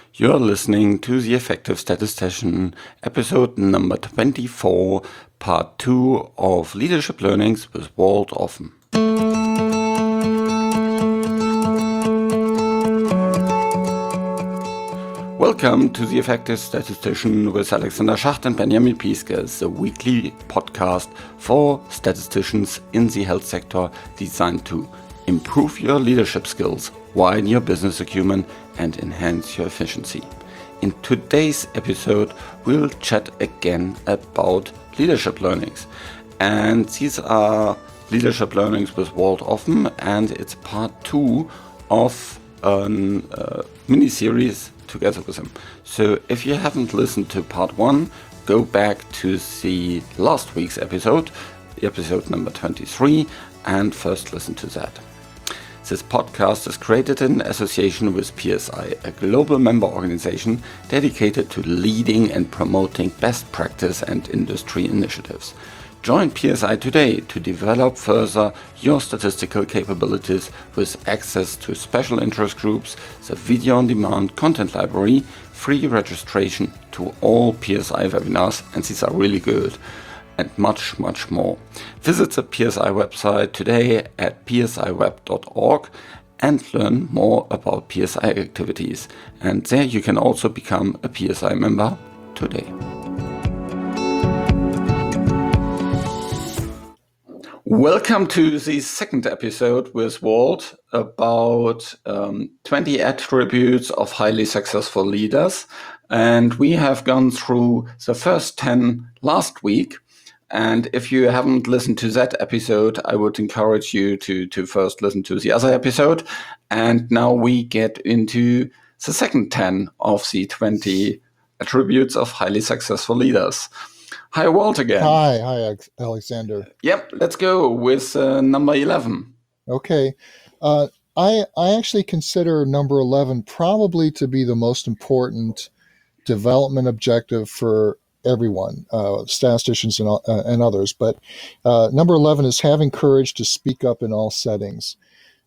You're listening to The Effective Statistician, episode number 24, part 2 of Leadership Learnings with Walt Offen. Welcome to The Effective Statistician with Alexander Schacht and Benjamin Pieskes, the weekly podcast for statisticians in the health sector designed to improve your leadership skills, widen your business acumen, and enhance your efficiency. In today's episode, we'll chat again about leadership learnings. And these are leadership learnings with Walt Offen, and it's part 2 of a mini-series together with him. So if you haven't listened to part 1, go back to the last week's episode number 23, and first listen to that. This podcast is created in association with PSI, a global member organization dedicated to leading and promoting best practice and industry initiatives. Join PSI today to develop further your statistical capabilities with access to special interest groups, the video-on-demand content library, free registration to all PSI webinars, and these are really good, and much, much more. Visit the PSI website today at psiweb.org and learn more about PSI activities. And there you can also become a PSI member today. Welcome to the second episode with Walt about 20 attributes of highly successful leaders. And we have gone through the first 10 last week. And if you haven't listened to that episode, I would encourage you to first listen to the other episode. And now we get into the second 10 of the 20 attributes of highly successful leaders. Hi, Walt again. Hi, Alexander. Yep, let's go with number 11. Okay. I actually consider number 11 probably to be the most important development objective for everyone, statisticians and others. But number 11 is having courage to speak up in all settings.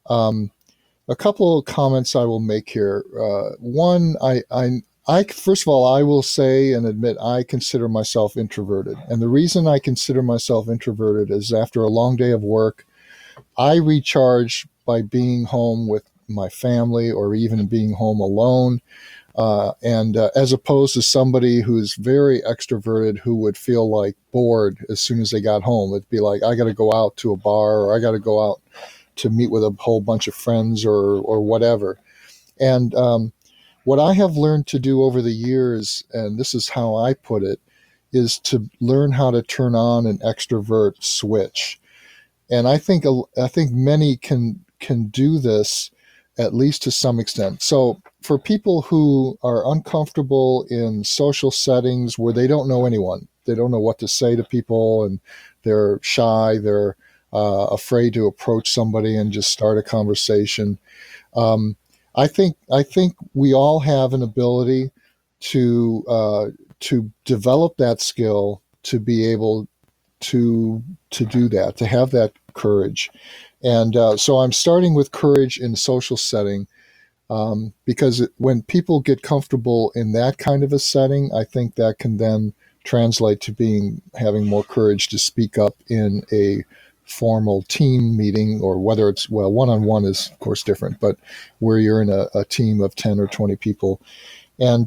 A couple of comments I will make here. One, I first of all, I will say and admit I consider myself introverted. And the reason I consider myself introverted is after a long day of work, I recharge by being home with my family or even being home alone. And as opposed to somebody who's very extroverted who would feel like bored as soon as they got home. It'd be like, I got to go out to a bar or I got to go out to meet with a whole bunch of friends or whatever. And what I have learned to do over the years, and this is how I put it, is to learn how to turn on an extrovert switch. And I think many can do this at least to some extent. So for people who are uncomfortable in social settings where they don't know anyone, they don't know what to say to people, and they're shy, they're afraid to approach somebody and just start a conversation. I think we all have an ability to develop that skill, to be able to do that, to have that courage. And so I'm starting with courage in social setting, because when people get comfortable in that kind of a setting, I think that can then translate to having more courage to speak up in a formal team meeting, or whether it's, well, one-on-one is of course different, but where you're in a team of 10 or 20 people. And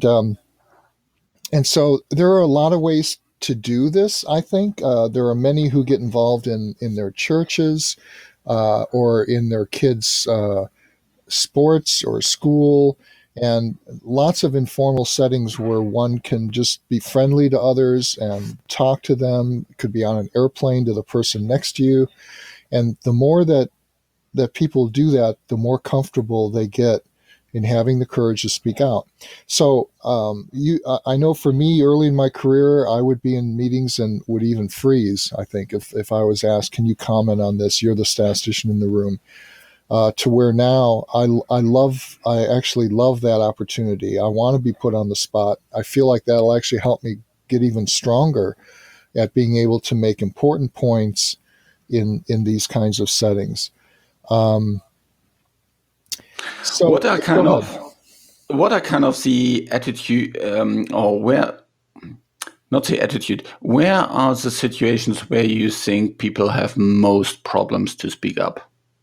so there are a lot of ways to do this, I think. There are many who get involved in their churches, or in their kids' sports or school, and lots of informal settings where one can just be friendly to others and talk to them. It could be on an airplane to the person next to you. And the more that people do that, the more comfortable they get in having the courage to speak out. So I know for me, early in my career, I would be in meetings and would even freeze, I think, if I was asked, can you comment on this? You're the statistician in the room. To where now I actually love that opportunity. I want to be put on the spot. I feel like that'll actually help me get even stronger at being able to make important points in these kinds of settings. So what are kind of what are kind of the attitude, or where, not the attitude, where are the situations where you think people have most problems to speak up?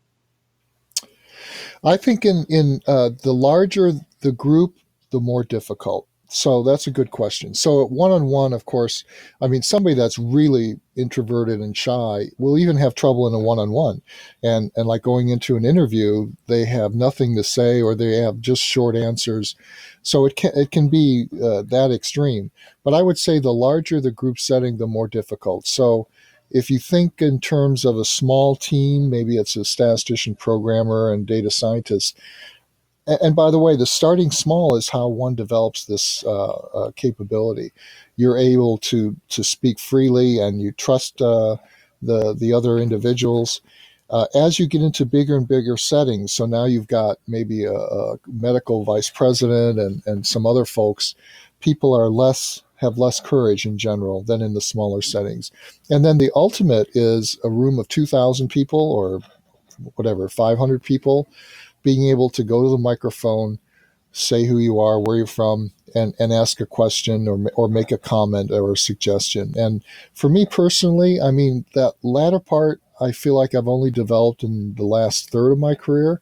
I think in the larger the group, the more difficult. So that's a good question. So one-on-one, of course, I mean, somebody that's really introverted and shy will even have trouble in a one-on-one, and like going into an interview, they have nothing to say or they have just short answers. So it can be that extreme. But I would say the larger the group setting, the more difficult. So if you think in terms of a small team, maybe it's a statistician, programmer, and data scientist. And by the way, the starting small is how one develops this capability. You're able to speak freely, and you trust the other individuals. As you get into bigger and bigger settings, so now you've got maybe a medical vice president and some other folks, people are have less courage in general than in the smaller settings. And then the ultimate is a room of 2,000 people or whatever, 500 people, being able to go to the microphone, say who you are, where you're from, and ask a question or make a comment or a suggestion. And for me personally, I mean, that latter part, I feel like I've only developed in the last third of my career.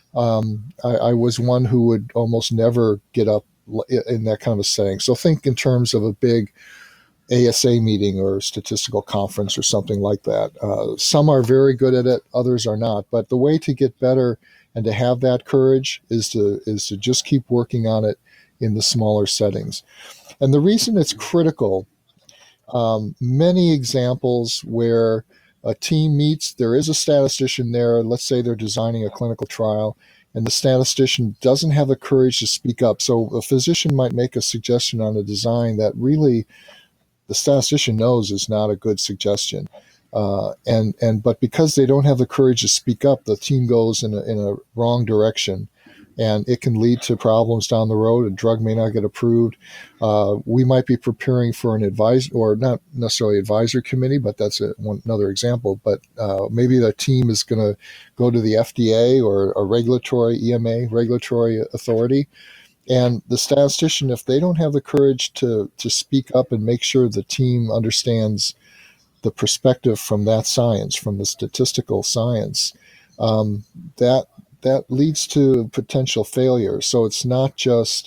I was one who would almost never get up in that kind of a setting. So think in terms of a big ASA meeting or statistical conference or something like that. Some are very good at it, others are not. But the way to get better and to have that courage is to just keep working on it in the smaller settings. And the reason it's critical, many examples where a team meets, there is a statistician there, let's say they're designing a clinical trial, and the statistician doesn't have the courage to speak up. So a physician might make a suggestion on a design that really the statistician knows is not a good suggestion. But because they don't have the courage to speak up, the team goes in a wrong direction, and it can lead to problems down the road. A drug may not get approved. We might be preparing for an advisor, or not necessarily advisor committee, but that's another example. But maybe the team is going to go to the FDA or a regulatory EMA regulatory authority. And the statistician, if they don't have the courage to speak up and make sure the team understands the perspective from that science, from the statistical science, um, that that leads to potential failure. So it's not just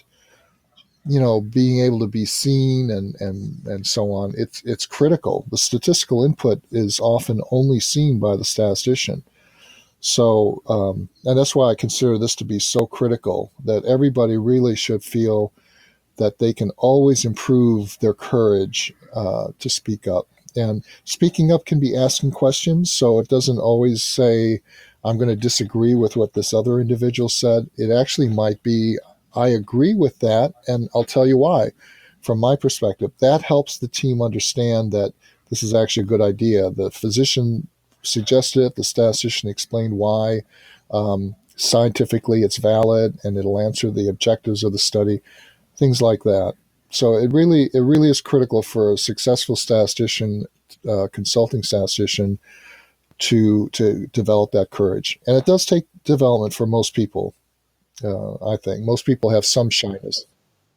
being able to be seen and so on. It's critical. The statistical input is often only seen by the statistician. So, and that's why I consider this to be so critical, that everybody really should feel that they can always improve their courage to speak up. And speaking up can be asking questions, so it doesn't always say, I'm going to disagree with what this other individual said. It actually might be, I agree with that, and I'll tell you why. From my perspective, that helps the team understand that this is actually a good idea. The physician suggested it, the statistician explained why. Scientifically, it's valid, and it'll answer the objectives of the study, things like that. So it really is critical for a successful statistician, consulting statistician, to develop that courage. And it does take development for most people. I think most people have some shyness.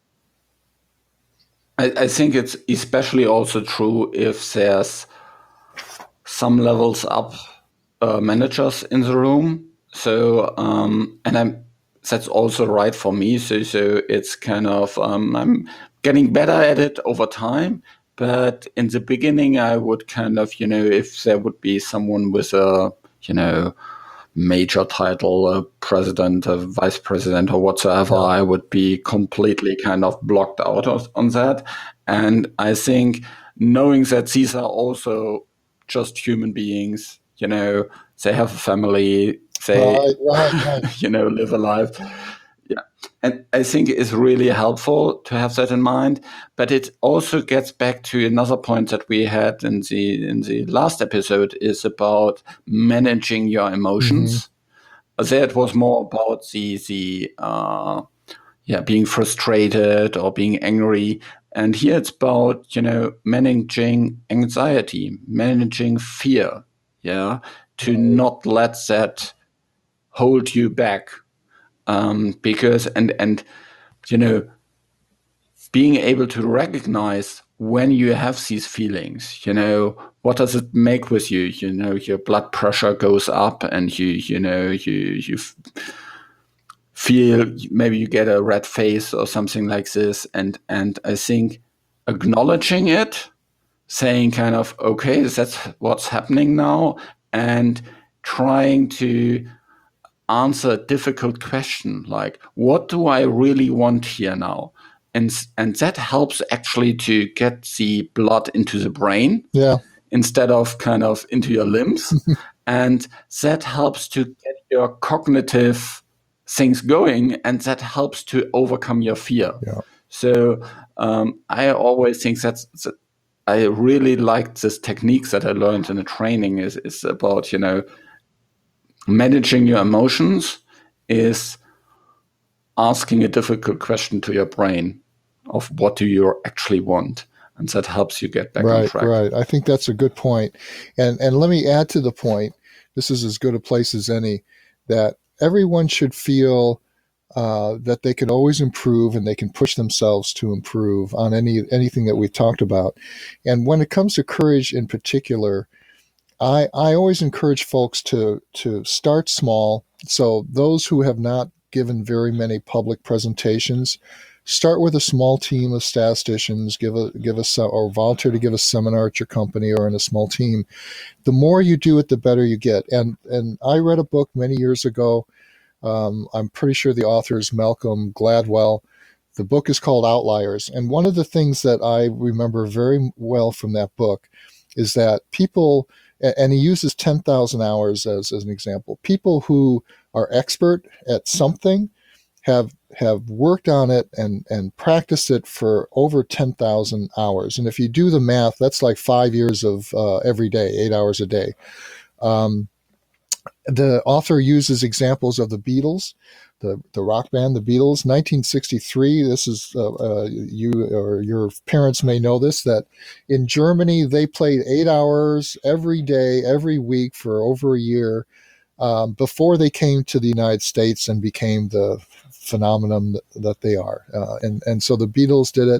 I think it's especially also true if there's some levels up managers in the room. So, that's also right for me. So it's kind of, I'm getting better at it over time. But in the beginning, I would kind of, if there would be someone with a, major title, a president, a vice president, or whatsoever, Yeah. I would be completely kind of blocked out on that. And I think knowing that these are also just human beings, they have a family, they, Right. live a life. Yeah. And I think it's really helpful to have that in mind. But it also gets back to another point that we had in the last episode, is about managing your emotions. There it was more about the being frustrated or being angry. And here it's about, managing anxiety, managing fear, to not let that hold you back. Because and being able to recognize when you have these feelings, what does it make with you? Your blood pressure goes up, and you feel, maybe you get a red face or something like this. And I think acknowledging it, saying kind of, okay, that's what's happening now, and trying to answer a difficult question, like, what do I really want here now? And that helps actually to get the blood into the brain, instead of kind of into your limbs. And that helps to get your cognitive things going, and that helps to overcome your fear. Yeah. So I always think I really liked this techniques that I learned in the training is about, managing your emotions, is asking a difficult question to your brain of what do you actually want. And that helps you get back on track. Right. I think that's a good point. And let me add to the point, this is as good a place as any, that everyone should feel that they can always improve, and they can push themselves to improve on anything that we've talked about. And when it comes to courage in particular, I always encourage folks to start small. So those who have not given very many public presentations, start with a small team of statisticians, or volunteer to give a seminar at your company or in a small team. The more you do it, the better you get. And I read a book many years ago. I'm pretty sure the author is Malcolm Gladwell. The book is called Outliers. And one of the things that I remember very well from that book is that people, and he uses 10,000 hours as an example, people who are expert at something have worked on it and practiced it for over 10,000 hours. And if you do the math, that's like 5 years of every day, 8 hours a day. The author uses examples of the Beatles, the rock band, the Beatles. 1963, this is, you or your parents may know this, that in Germany, they played 8 hours every day, every week for over a year before they came to the United States and became the phenomenon that they are. And so the Beatles did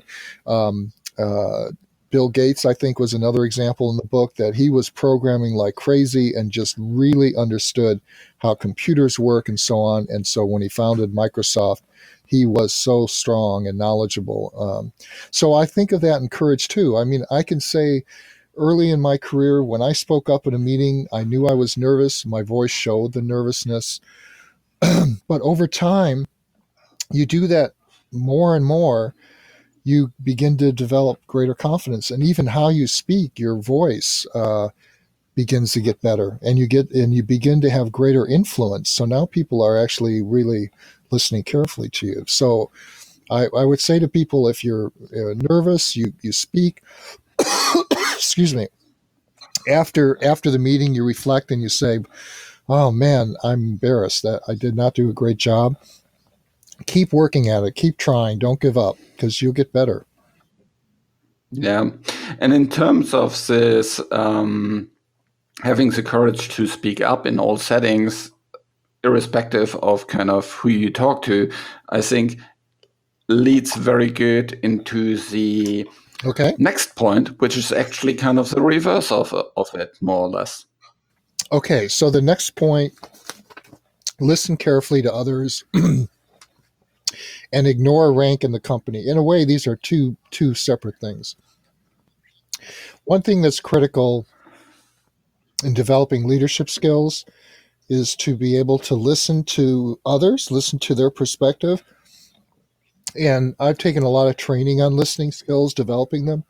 it. Bill Gates, I think, was another example in the book, that he was programming like crazy and just really understood how computers work and so on. And so when he founded Microsoft, he was so strong and knowledgeable. So I think of that in courage too. I mean, I can say early in my career, when I spoke up at a meeting, I knew I was nervous. My voice showed the nervousness. But over time, you do that more and more, you begin to develop greater confidence, and even how you speak, your voice begins to get better, and you begin to have greater influence. So now people are actually really listening carefully to you. So I would say to people, if you're nervous, you speak. Excuse me. After the meeting, you reflect and you say, "Oh man, I'm embarrassed that I did not do a great job." Keep working at it. Keep trying. Don't give up, because you'll get better. Yeah. And in terms of this, having the courage to speak up in all settings, irrespective of kind of who you talk to, I think leads very good into the next point, which is actually kind of the reverse of it, more or less. Okay. So the next point, listen carefully to others and ignore rank in the company. In a way, these are two separate things. One thing that's critical in developing leadership skills is to be able to listen to others, listen to their perspective. And I've taken a lot of training on listening skills, developing them.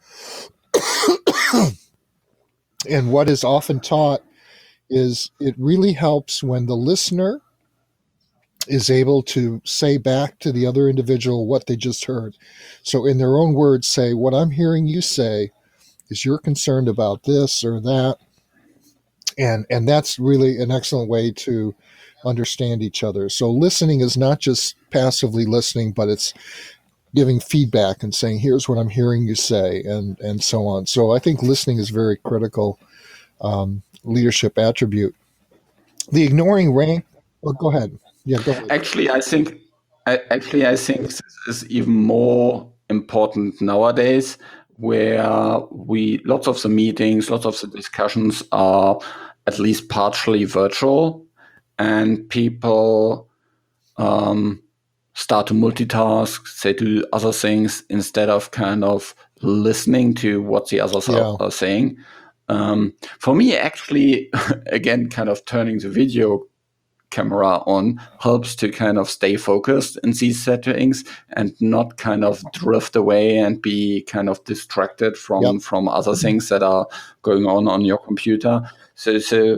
And what is often taught is it really helps when the listener is able to say back to the other individual what they just heard. So in their own words, say, what I'm hearing you say is you're concerned about this or that. And that's really an excellent way to understand each other. So listening is not just passively listening, but it's giving feedback and saying, here's what I'm hearing you say, and so on. So I think listening is very critical leadership attribute. The ignoring rank, go ahead. Yeah, go ahead. Actually, I think I think this is even more important nowadays, where lots of the meetings, lots of the discussions are at least partially virtual, and people start to multitask. They do other things instead of kind of listening to what the others are saying. For me, actually, again, kind of turning the video camera on helps to kind of stay focused in these settings and not kind of drift away and be kind of distracted from other things that are going on your computer. So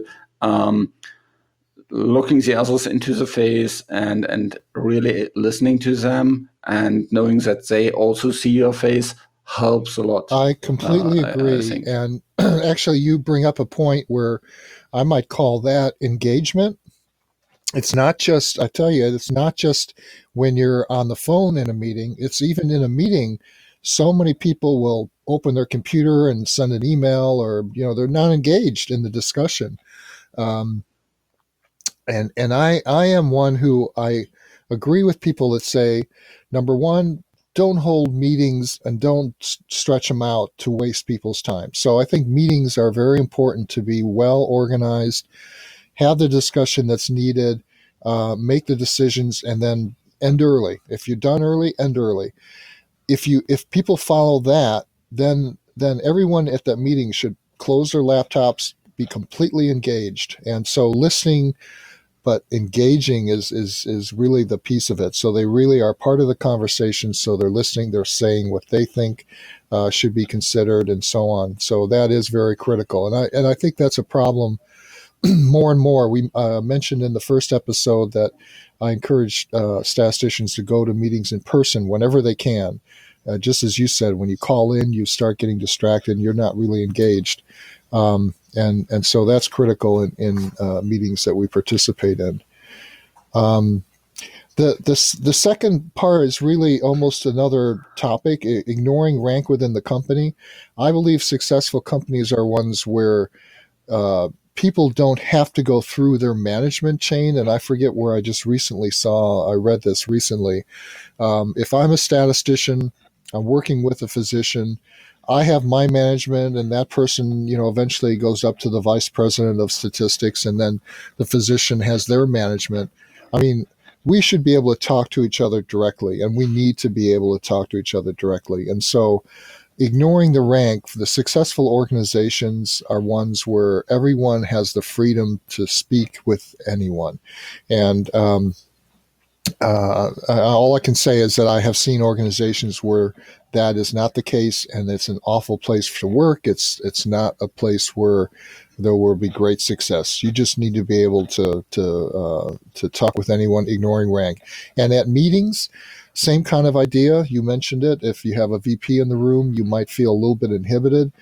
looking the others into the face and really listening to them and knowing that they also see your face helps a lot. I completely agree. And actually, you bring up a point where I might call that engagement. It's not just, I tell you, it's not just when you're on the phone in a meeting. It's even in a meeting, so many people will open their computer and send an email, or, they're not engaged in the discussion. And I am one who I agree with people that say, number one, don't hold meetings and don't stretch them out to waste people's time. So I think meetings are very important to be well organized, have the discussion that's needed, make the decisions, and then end early. If you're done early, end early. If people follow that, then everyone at that meeting should close their laptops, be completely engaged. And so listening, but engaging is really the piece of it. So they really are part of the conversation. So they're listening, they're saying what they think should be considered, and so on. So that is very critical. And I think that's a problem more and more. We mentioned in the first episode that I encourage statisticians to go to meetings in person whenever they can. Just as you said, when you call in, you start getting distracted and you're not really engaged. And so that's critical in meetings that we participate in. The second part is really almost another topic, ignoring rank within the company. I believe successful companies are ones where people don't have to go through their management chain. And I forget where I read this recently. If I'm a statistician, I'm working with a physician, I have my management, and that person, eventually goes up to the vice president of statistics, and then the physician has their management. I mean, we should be able to talk to each other directly, and we need to be able to talk to each other directly. And so ignoring the rank, the successful organizations are ones where everyone has the freedom to speak with anyone. And all I can say is that I have seen organizations where that is not the case, and it's an awful place to work. It's not a place where there will be great success. You just need to be able to talk with anyone, ignoring rank. And at meetings, same kind of idea. You mentioned it. If you have a VP in the room, you might feel a little bit inhibited.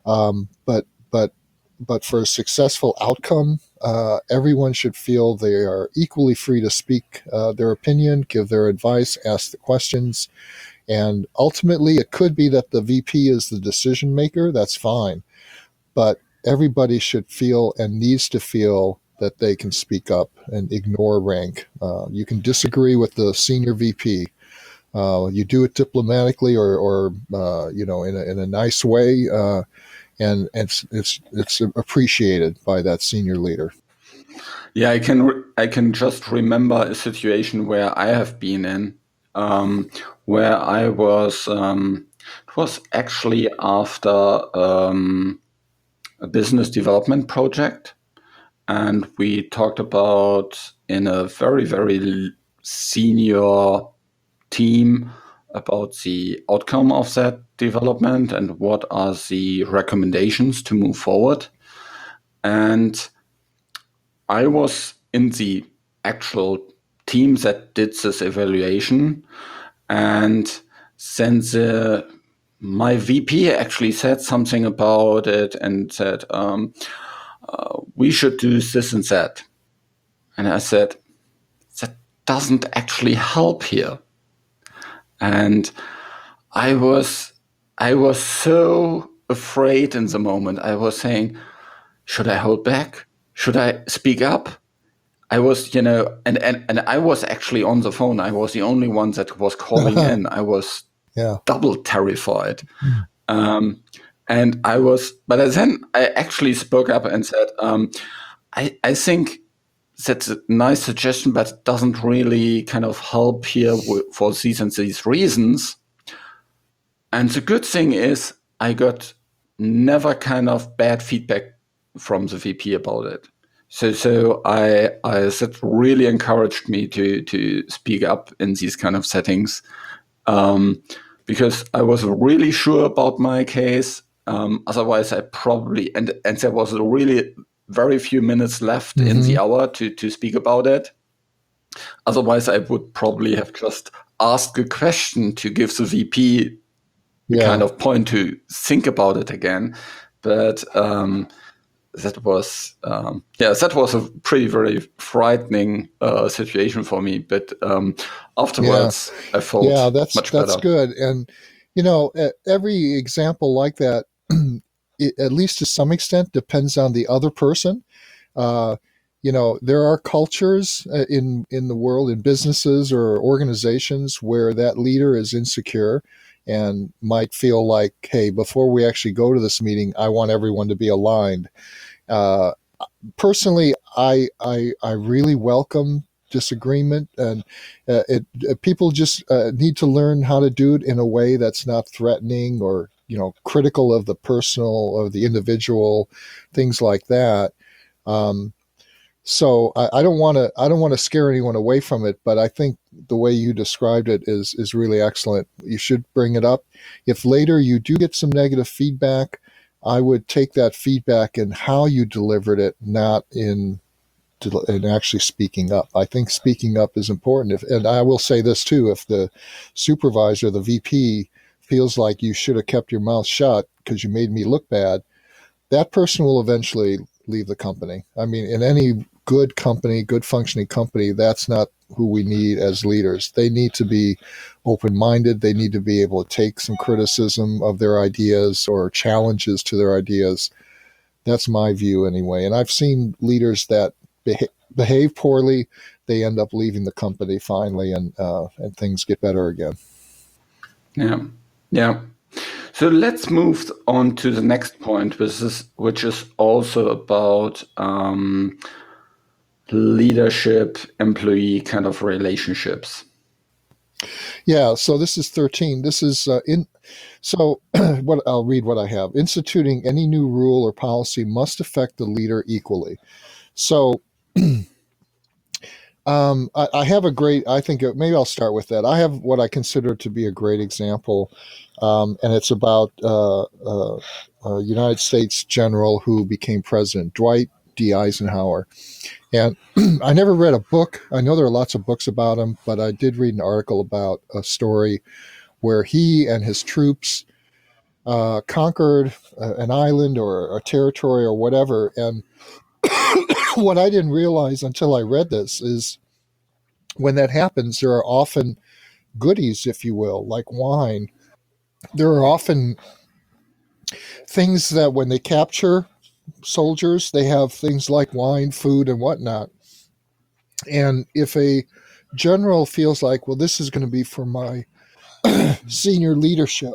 But for a successful outcome, everyone should feel they are equally free to speak their opinion, give their advice, ask the questions. And ultimately, it could be that the VP is the decision maker. That's fine. But everybody should feel and needs to feel that they can speak up and ignore rank. You can disagree with the senior VP. You do it diplomatically or in a nice way. And it's appreciated by that senior leader. Yeah, I can just remember a situation where I have been in, where I was. It was actually after a business development project, and we talked about in a very, very senior team about the outcome of that development and what are the recommendations to move forward. And I was in the actual team that did this evaluation, and then my VP actually said something about it and said, we should do this and that. And I said, that doesn't actually help here. And I was so afraid in the moment. I was saying, should I hold back? Should I speak up? I was, and I was actually on the phone. I was the only one that was calling in. I was double terrified. And but then I actually spoke up and said, I think that's a nice suggestion, but it doesn't really kind of help here for these and these reasons. And the good thing is I got never kind of bad feedback from the VP about it. So that really encouraged me to speak up in these kind of settings, because I was really sure about my case. Otherwise, I probably and there was really very few minutes left in the hour to speak about it. Otherwise, I would probably have just asked a question to give the VP kind of point to think about it again. But that was a pretty very frightening situation for me. But afterwards, I felt much better. That's good. And every example like that, at least to some extent, depends on the other person. There are cultures in the world, in businesses or organizations, where that leader is insecure and might feel like, hey, before we actually go to this meeting, I want everyone to be aligned. Personally, I really welcome disagreement, and people just need to learn how to do it in a way that's not threatening or critical of the personal or the individual, things like that. So I don't want to scare anyone away from it, but I think the way you described it is really excellent. You should bring it up. If later you do get some negative feedback, I would take that feedback in how you delivered it, not in actually speaking up. I think speaking up is important. And I will say this too: if the supervisor, the VP, feels like you should have kept your mouth shut because you made me look bad, that person will eventually leave the company. I mean, in any good company, good functioning company, that's not who we need as leaders. They need to be open-minded. They need to be able to take some criticism of their ideas or challenges to their ideas. That's my view anyway. And I've seen leaders that behave poorly. They end up leaving the company finally, and things get better again. Yeah. So let's move on to the next point, which is also about leadership, employee kind of relationships. Yeah, so this is 13. This is I'll read what I have. Instituting any new rule or policy must affect the leader equally. So I have maybe I'll start with that. I have what I consider to be a great example, and it's about a United States general who became president, Dwight D. Eisenhower. And I never read a book. I know there are lots of books about him, but I did read an article about a story where he and his troops conquered an island or a territory or whatever. And what I didn't realize until I read this is when that happens, there are often goodies, if you will, like wine. There are often things that when they capture soldiers, they have things like wine, food, and whatnot. And if a general feels like, well, this is going to be for my senior leadership,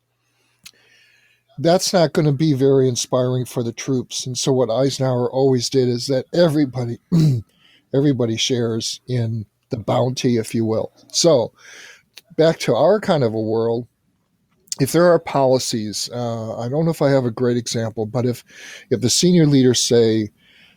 that's not going to be very inspiring for the troops. And so what Eisenhower always did is that everybody shares in the bounty, if you will. So back to our kind of a world, if there are policies, I don't know if I have a great example, but if the senior leaders say,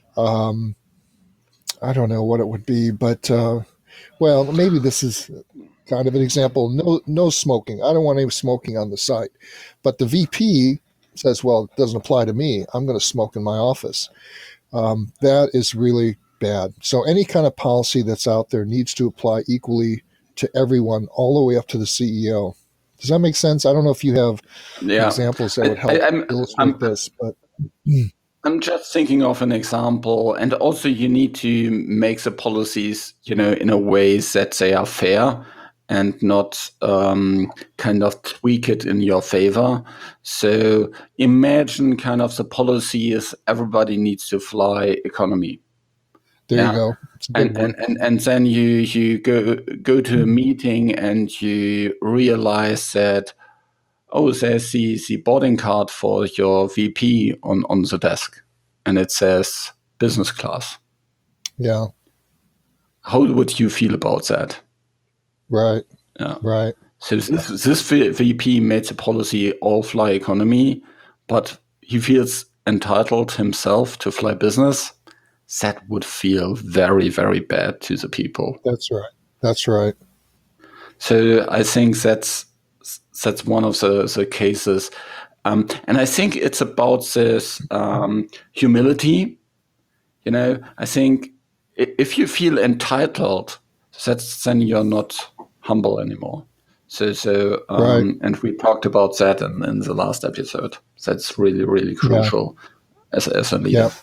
I don't know what it would be, but maybe this is kind of an example. No smoking. I don't want any smoking on the site. But the VP says, well, it doesn't apply to me. I'm going to smoke in my office. That is really bad. So any kind of policy that's out there needs to apply equally to everyone, all the way up to the CEO. Does that make sense? I don't know if you have examples that would help illustrate this, but I'm just thinking of an example, and also you need to make the policies, in a way that they are fair and not kind of tweak it in your favor. So imagine kind of the policy is everybody needs to fly economy. There you go. It's a good one. And then you go to a meeting and you realize that, oh, there's the boarding card for your VP on the desk, and it says business class. Yeah. How would you feel about that? Right. Yeah. Right. So this VP made the policy all fly economy, but he feels entitled himself to fly business. That would feel very, very bad to the people. That's right. That's right. So I think that's one of the cases. And I think it's about this humility. You know, I think if you feel entitled, then you're not humble anymore. So Right. And we talked about that in the last episode. That's really, really crucial as a leader.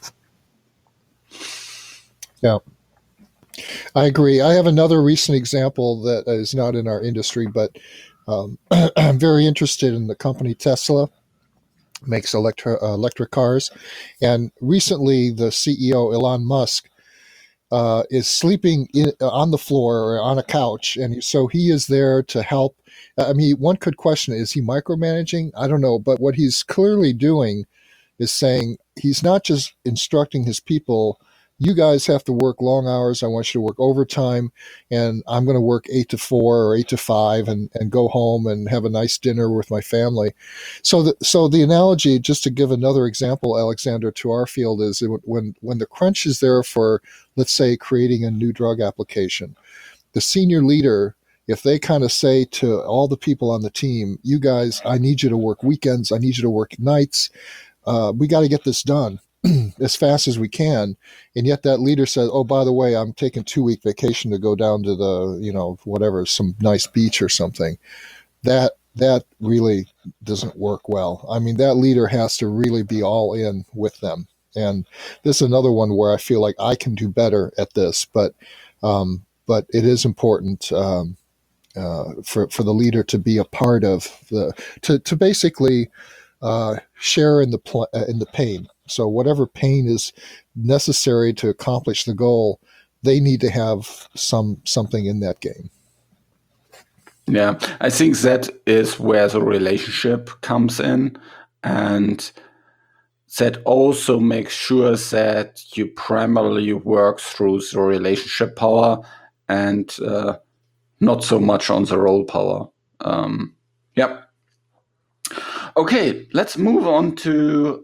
Yeah. I agree. I have another recent example that is not in our industry, but I'm very interested in the company Tesla. Makes electric cars. And recently, the CEO, Elon Musk, is sleeping on the floor or on a couch. And so he is there to help. I mean, one could question, is he micromanaging? I don't know. But what he's clearly doing is saying he's not just instructing his people, you guys have to work long hours. I want you to work overtime, and I'm going to work 8 to 4 or 8 to 5 and go home and have a nice dinner with my family. So the analogy, just to give another example, Alexander, to our field is when the crunch is there for, let's say, creating a new drug application, the senior leader, if they kind of say to all the people on the team, you guys, I need you to work weekends, I need you to work nights, we got to get this done as fast as we can. And yet that leader says, oh, by the way, I'm taking 2-week vacation to go down to the, whatever, some nice beach or something. That really doesn't work well. I mean, that leader has to really be all in with them. And this is another one where I feel like I can do better at this, but it is important for the leader to be a part of to basically share in the pain. So whatever pain is necessary to accomplish the goal, they need to have something in that game. Yeah, I think that is where the relationship comes in, and that also makes sure that you primarily work through the relationship power and not so much on the role power. Yeah. Okay, let's move on to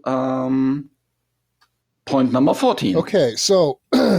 point number 14. Okay, so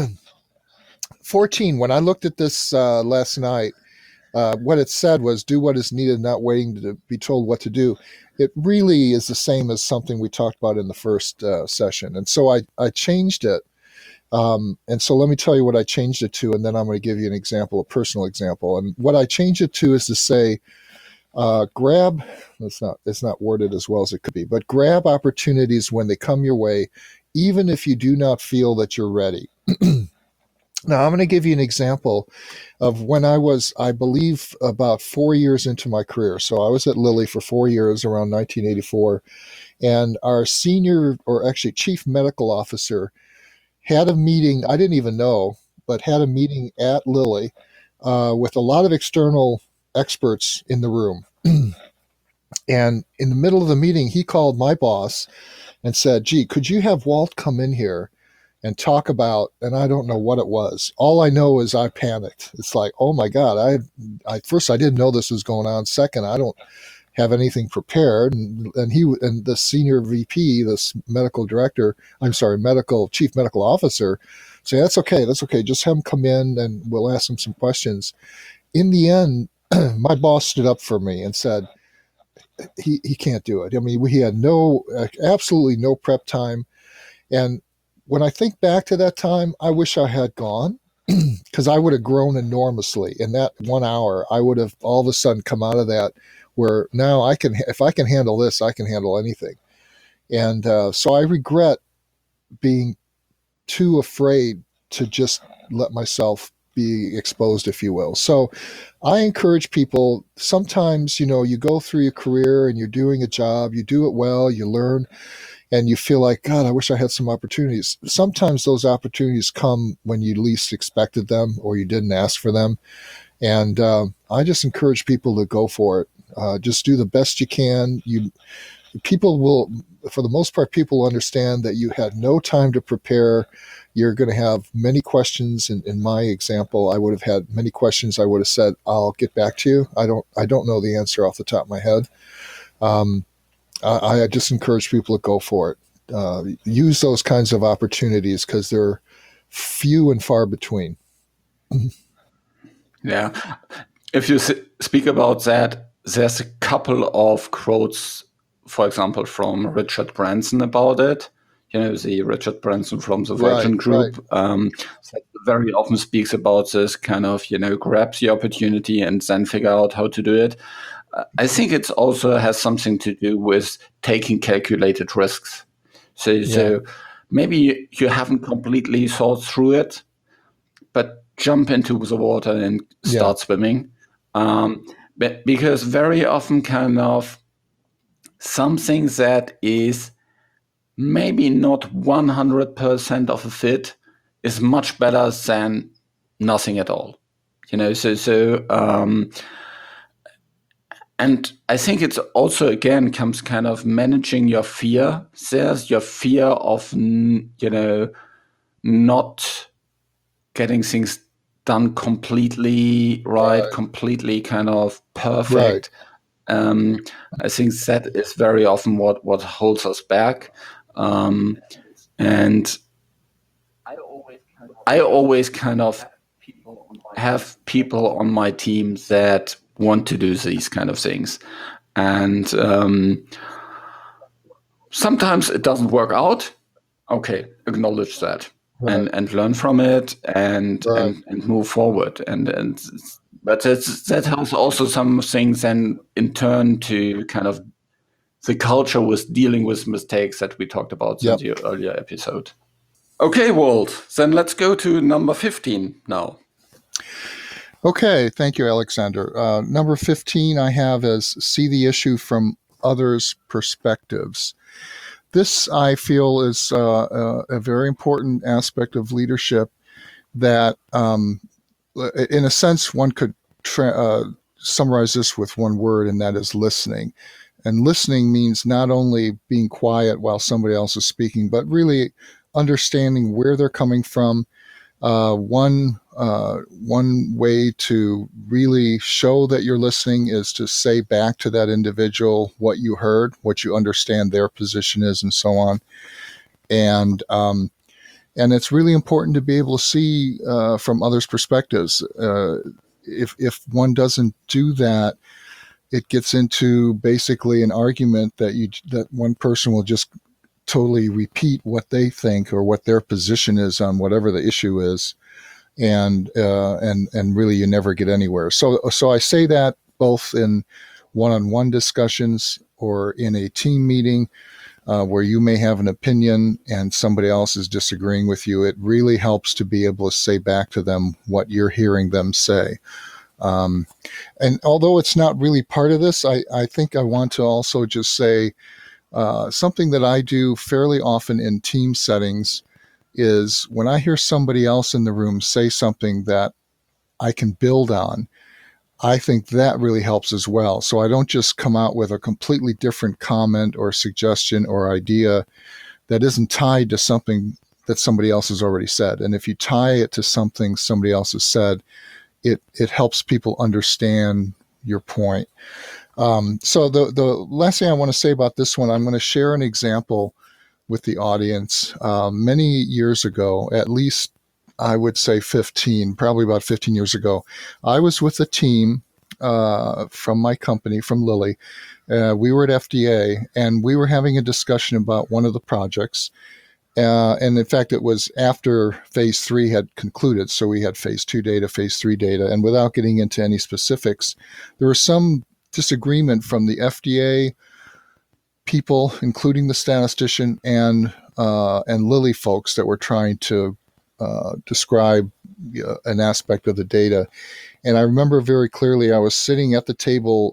14, when I looked at this last night, what it said was do what is needed, not waiting to be told what to do. It really is the same as something we talked about in the first session. And so I changed it. And so let me tell you what I changed it to, and then I'm going to give you an example, a personal example. And what I changed it to is to say, grab, it's not worded as well as it could be, but grab opportunities when they come your way, even if you do not feel that you're ready. Now, I'm going to give you an example of when I was, I believe, about 4 years into my career. So I was at Lilly for 4 years, around 1984, and our senior, or actually chief medical officer, had a meeting, I didn't even know, but had a meeting at Lilly with a lot of external experts in the room. And in the middle of the meeting, he called my boss and said, gee, could you have Walt come in here and talk about, and I don't know what it was. All I know is I panicked. It's like, oh my God, I first, I didn't know this was going on. Second, I don't have anything prepared. And the senior VP, this medical director, chief medical officer, say, that's okay. Just have him come in and we'll ask him some questions. In the end, my boss stood up for me and said, he can't do it. I mean, we had absolutely no prep time. And when I think back to that time, I wish I had gone, because I would have grown enormously. In that 1 hour, I would have all of a sudden come out of that where now if I can handle this, I can handle anything. And so I regret being too afraid to just let myself be exposed, if you will. So I encourage people, sometimes, you go through your career and you're doing a job, you do it well, you learn, and you feel like, God, I wish I had some opportunities. Sometimes those opportunities come when you least expected them or you didn't ask for them. And I just encourage people to go for it. Just do the best you can. People will, for the most part, people understand that you had no time to prepare. You're going to have many questions. In my example, I would have had many questions. I would have said, "I'll get back to you. I don't know the answer off the top of my head." I just encourage people to go for it. Use those kinds of opportunities because they're few and far between. Yeah. If you speak about that, there's a couple of quotes, for example, from Richard Branson about it. The Richard Branson from the Virgin Group that very often speaks about this kind of, grab the opportunity and then figure out how to do it. I think it also has something to do with taking calculated risks. So maybe you haven't completely thought through it, but jump into the water and start swimming. Because very often kind of something that is maybe not 100% of a fit is much better than nothing at all. And I think it's also, again, comes kind of managing your fear. There's your fear of, not getting things done completely right, completely kind of perfect. I think that is very often what holds us back. And I always kind of have people on my team that want to do these kind of things. And sometimes it doesn't work out. Okay, acknowledge that. And learn from it and move forward. But that has also some things then in turn to kind of the culture with dealing with mistakes that we talked about in the earlier episode. Okay, Walt, then let's go to number 15 now. Okay, thank you, Alexander. Number 15 I have as see the issue from others' perspectives. This, I feel, is a very important aspect of leadership that, in a sense, one could summarize this with one word, and that is listening. And listening means not only being quiet while somebody else is speaking, but really understanding where they're coming from. One way to really show that you're listening is to say back to that individual what you heard, what you understand their position is, and so on. And it's really important to be able to see from others' perspectives. If one doesn't do that, it gets into basically an argument that one person will just totally repeat what they think or what their position is on whatever the issue is, and really you never get anywhere. So I say that both in one-on-one discussions or in a team meeting where you may have an opinion and somebody else is disagreeing with you. It really helps to be able to say back to them what you're hearing them say. And although it's not really part of this, I think I want to also just say something that I do fairly often in team settings is when I hear somebody else in the room say something that I can build on, I think that really helps as well. So I don't just come out with a completely different comment or suggestion or idea that isn't tied to something that somebody else has already said. And if you tie it to something somebody else has said, it helps people understand your point. So the last thing I want to say about this one, I'm going to share an example with the audience. Many years ago, at least I would say probably about 15 years ago, I was with a team from my company, from Lilly. We were at FDA, and we were having a discussion about one of the projects. And in fact, it was after phase 3 had concluded. So we had phase 2 data, phase 3 data. And without getting into any specifics, there was some disagreement from the FDA people, including the statistician and Lilly folks that were trying to describe an aspect of the data. And I remember very clearly I was sitting at the table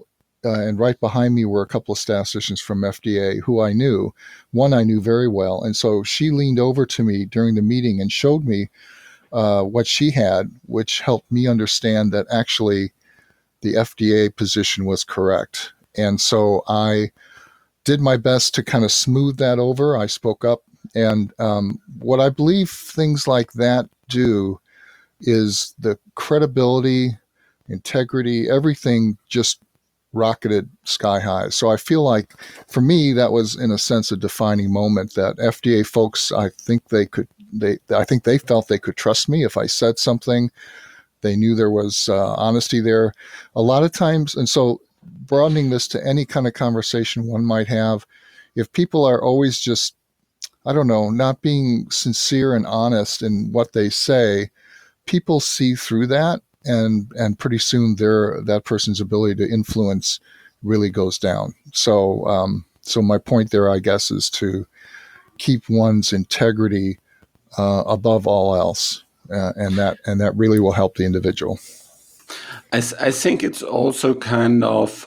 and right behind me were a couple of statisticians from FDA who I knew. One I knew very well. And so she leaned over to me during the meeting and showed me what she had, which helped me understand that actually the FDA position was correct. And so I did my best to kind of smooth that over. I spoke up. And what I believe things like that do is the credibility, integrity, everything just rocketed sky high. So I feel like for me, that was in a sense a defining moment that FDA folks, I think they felt they could trust me if I said something. They knew there was honesty there a lot of times. And so broadening this to any kind of conversation one might have, if people are always just, I don't know, not being sincere and honest in what they say, people see through that, and pretty soon that person's ability to influence really goes down. So so my point there, I guess, is to keep one's integrity above all else, and that really will help the individual. I think it's also kind of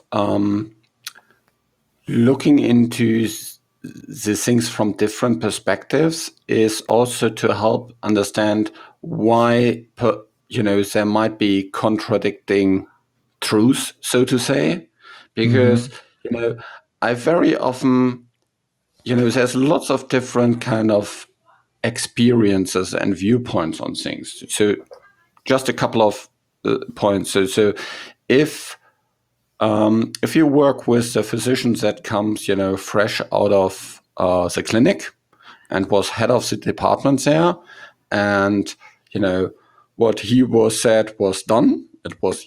looking into the things from different perspectives is also to help understand why there might be contradicting truths, so to say, because I very often there's lots of different kind of experiences and viewpoints on things. So just a couple of points. So if you work with a physician that comes, fresh out of the clinic and was head of the department there, and, what he was said was done. It was,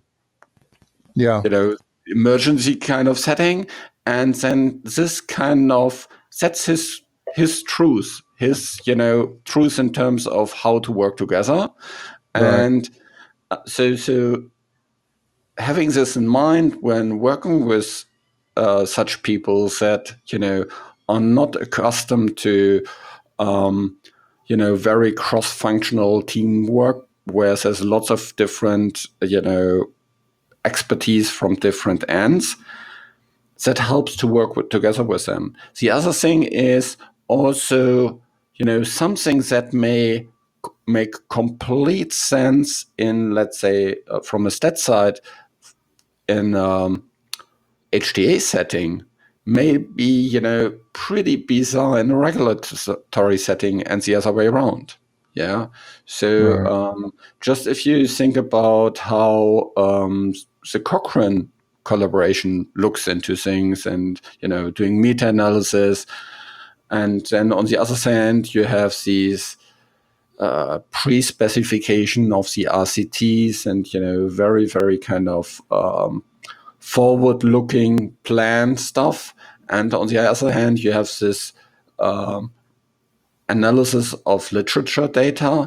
emergency kind of setting. And then this kind of sets his truth, truth in terms of how to work together. Right. And so having this in mind when working with such people that are not accustomed to very cross-functional teamwork, where there's lots of different expertise from different ends, that helps to work together with them. The other thing is also something that may make complete sense in, let's say, from a stat side, in HTA setting, may be pretty bizarre in a regulatory setting, and the other way around. Yeah. So right. Just if you think about how the Cochrane collaboration looks into things, and doing meta-analysis, and then on the other hand you have these pre-specification of the RCTs, and very, very kind of forward-looking plan stuff, and on the other hand you have this analysis of literature data.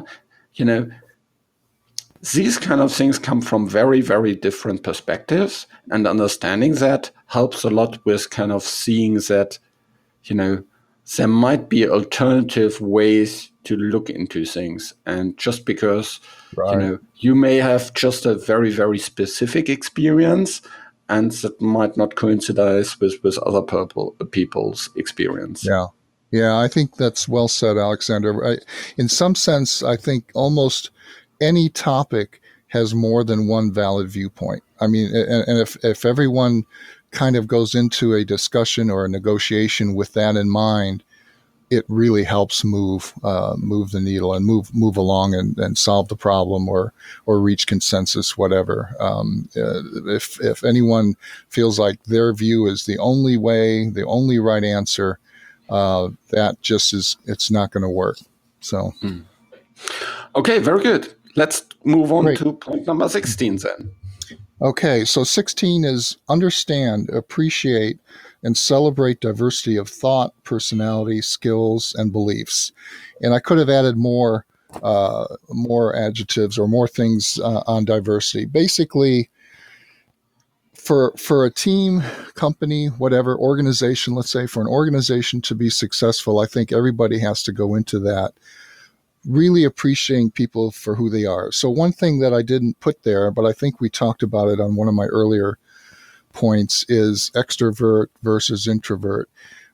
These kind of things come from very, very different perspectives, and understanding that helps a lot with kind of seeing that there might be alternative ways to look into things. And just because right. You may have just a very, very specific experience, and that might not coincide with other people's experience. Yeah, I think that's well said, Alexander. In some sense, I think almost any topic has more than one valid viewpoint. I mean, and if everyone kind of goes into a discussion or a negotiation with that in mind, it really helps move the needle and move along and solve the problem or reach consensus, whatever. If anyone feels like their view is the only way, the only right answer, that just it's not going to work. So, Okay, very good. Let's move on to point number 16 then. Okay, so 16 is understand, appreciate, and celebrate diversity of thought, personality, skills, and beliefs. And I could have added more adjectives or more things on diversity. Basically, for a team, company, whatever, organization, let's say for an organization to be successful, I think everybody has to go into that really appreciating people for who they are. So one thing that I didn't put there, but I think we talked about it on one of my earlier points is extrovert versus introvert.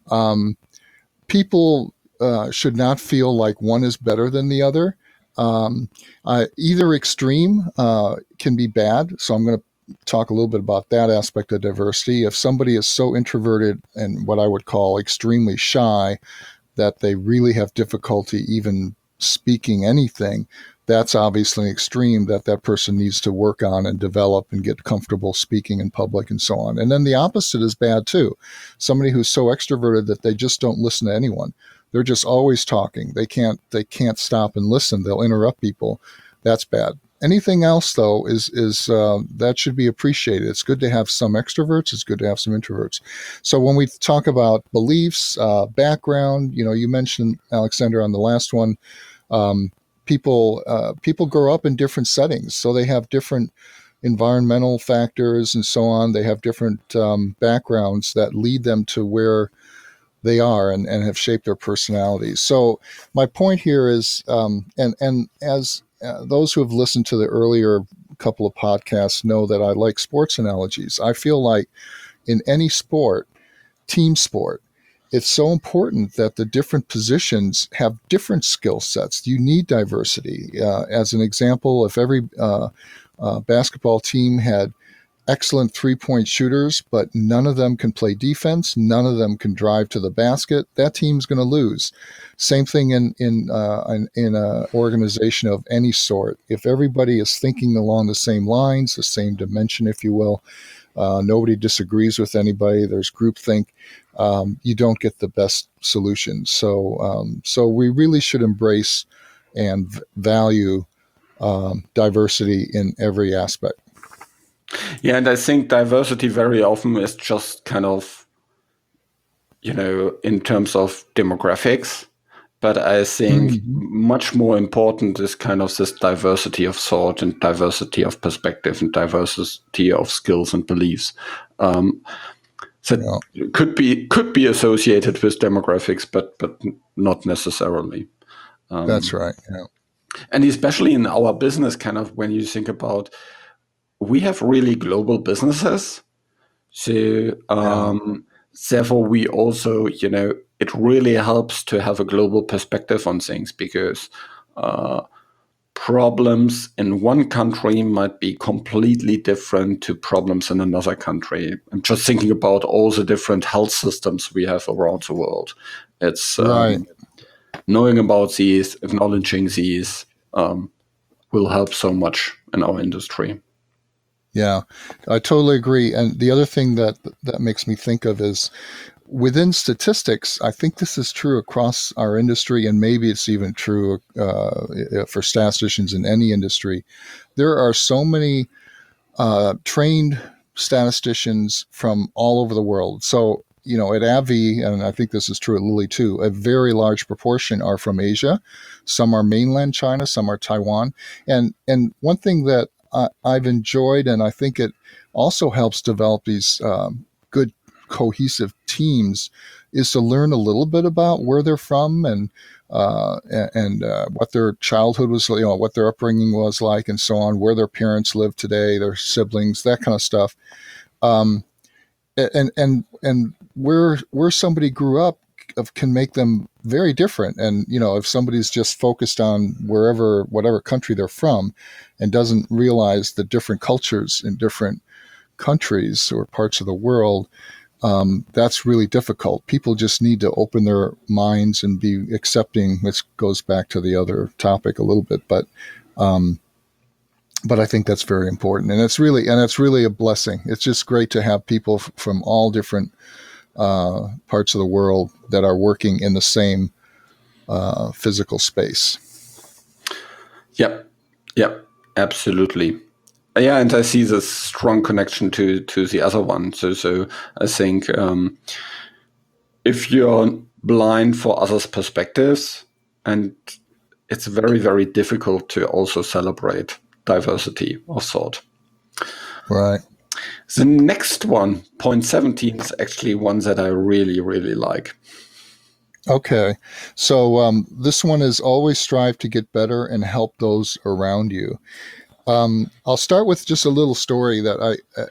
People should not feel like one is better than the other. Either extreme can be bad. So I'm going to talk a little bit about that aspect of diversity. If somebody is so introverted and what I would call extremely shy that they really have difficulty even speaking anything, that's obviously an extreme that person needs to work on and develop and get comfortable speaking in public and so on. And then the opposite is bad too. Somebody who's so extroverted that they just don't listen to anyone. They're just always talking. They can't stop and listen. They'll interrupt people. That's bad. Anything else though is that should be appreciated. It's good to have some extroverts. It's good to have some introverts. So when we talk about beliefs, background, you mentioned, Alexander, on the last one, people grow up in different settings, so they have different environmental factors and so on. They have different backgrounds that lead them to where they are and have shaped their personalities. So my point here is, and as those who have listened to the earlier couple of podcasts know that I like sports analogies. I feel like in any sport, team sport, it's so important that the different positions have different skill sets. You need diversity. As an example, if every basketball team had excellent three-point shooters, but none of them can play defense, none of them can drive to the basket, that team's going to lose. Same thing in an organization of any sort. If everybody is thinking along the same lines, the same dimension, if you will, nobody disagrees with anybody, there's groupthink, you don't get the best solutions. So we really should embrace and value diversity in every aspect. Yeah, and I think diversity very often is just kind of, in terms of demographics. But I think much more important is kind of this diversity of thought and diversity of perspective and diversity of skills and beliefs. Could be associated with demographics, but not necessarily. That's right. Yeah. And especially in our business, kind of when you think about, we have really global businesses. So therefore, we also, it really helps to have a global perspective on things, because problems in one country might be completely different to problems in another country. I'm just thinking about all the different health systems we have around the world. It's knowing about these, acknowledging these will help so much in our industry. Yeah, I totally agree. And the other thing that makes me think of is within statistics, I think this is true across our industry, and maybe it's even true for statisticians in any industry. There are so many trained statisticians from all over the world. So, at AbbVie, and I think this is true at Lilly too, a very large proportion are from Asia. Some are mainland China, some are Taiwan. And one thing that I've enjoyed, and I think it also helps develop these good cohesive teams, is to learn a little bit about where they're from and what their childhood was, what their upbringing was like, and so on, where their parents live today, their siblings, that kind of stuff, and where somebody grew up can make them very different. And, if somebody's just focused on whatever country they're from and doesn't realize the different cultures in different countries or parts of the world, that's really difficult. People just need to open their minds and be accepting. This goes back to the other topic a little bit, but I think that's very important. And it's really a blessing. It's just great to have people from all different parts of the world that are working in the same physical space. Yep, absolutely. Yeah, and I see this strong connection to the other one. So I think if you're blind for others' perspectives, and it's very, very difficult to also celebrate diversity of thought. Right. The next one, point 17, is actually one that I really, really like. Okay. So this one is always strive to get better and help those around you. I'll start with just a little story that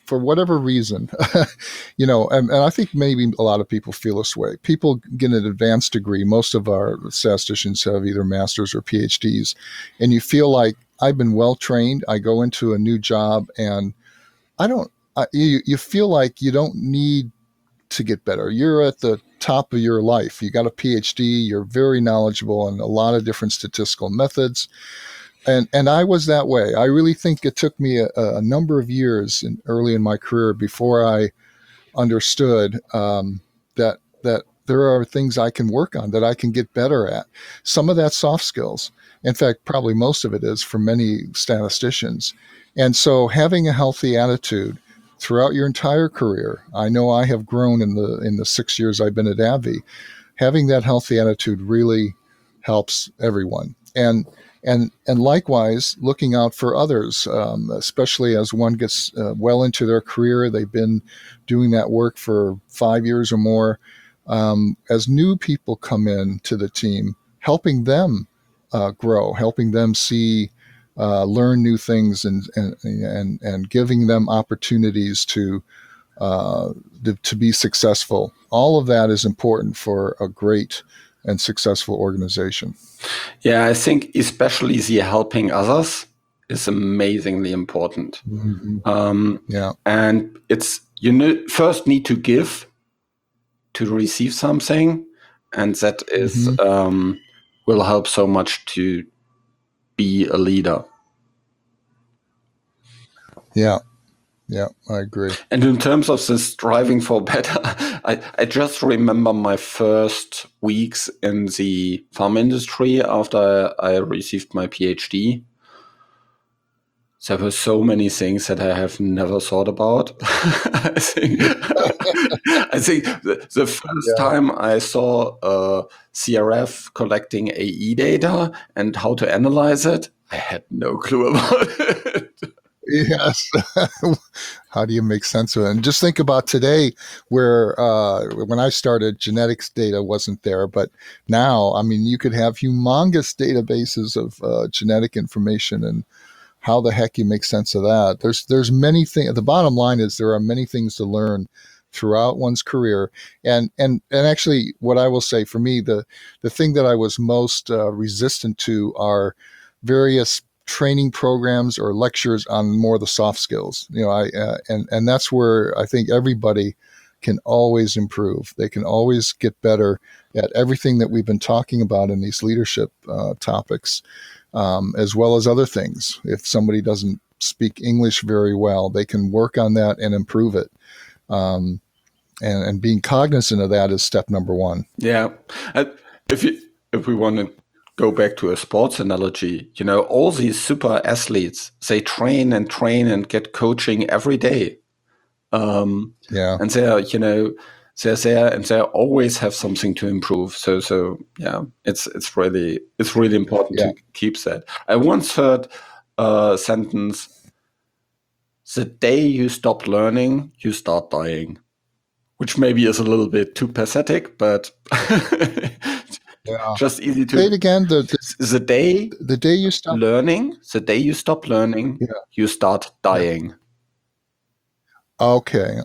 for whatever reason, and I think maybe a lot of people feel this way. People get an advanced degree. Most of our statisticians have either masters or PhDs, and you feel like I've been well trained. I go into a new job, and you feel like you don't need to get better. You're at the top of your life. You got a PhD. You're very knowledgeable in a lot of different statistical methods. And I was that way. I really think it took me a number of years early in my career before I understood that there are things I can work on, that I can get better at. Some of that's soft skills. In fact, probably most of it is for many statisticians. And so having a healthy attitude throughout your entire career, I know I have grown in the 6 years I've been at AbbVie. Having that healthy attitude really helps everyone. And likewise, looking out for others, especially as one gets well into their career. They've been doing that work for 5 years or more. As new people come in to the team, helping them grow, helping them learn new things, and giving them opportunities to be successful. All of that is important for a great and successful organization. Yeah, I think especially the helping others is amazingly important. Yeah, and it's first need to give to receive something, and that is will help so much to be a leader. Yeah, I agree. And in terms of this striving for better, I just remember my first weeks in the farm industry after I received my PhD. There were so many things that I have never thought about. I think the first time I saw CRF collecting AE data and how to analyze it, I had no clue about it. Yes. How do you make sense of it? And just think about today, where when I started, genetics data wasn't there, but now, I mean, you could have humongous databases of genetic information, and how the heck you make sense of that? There's many things. The bottom line is there are many things to learn throughout one's career, and actually, what I will say for me, the thing that I was most resistant to are various training programs or lectures on more of the soft skills. And that's where I think everybody can always improve. They can always get better at everything that we've been talking about in these leadership topics, as well as other things. If somebody doesn't speak English very well, they can work on that and improve it. And being cognizant of that is step number one. Yeah. If we want to go back to a sports analogy, all these super athletes, they train and get coaching every day. And they're there and they always have something to improve. So yeah, it's really important to keep that. I once heard a sentence: the day you stop learning, you start dying, which maybe is a little bit too pathetic, but just easy to say it again. The day you stop learning, you start dying. Okay.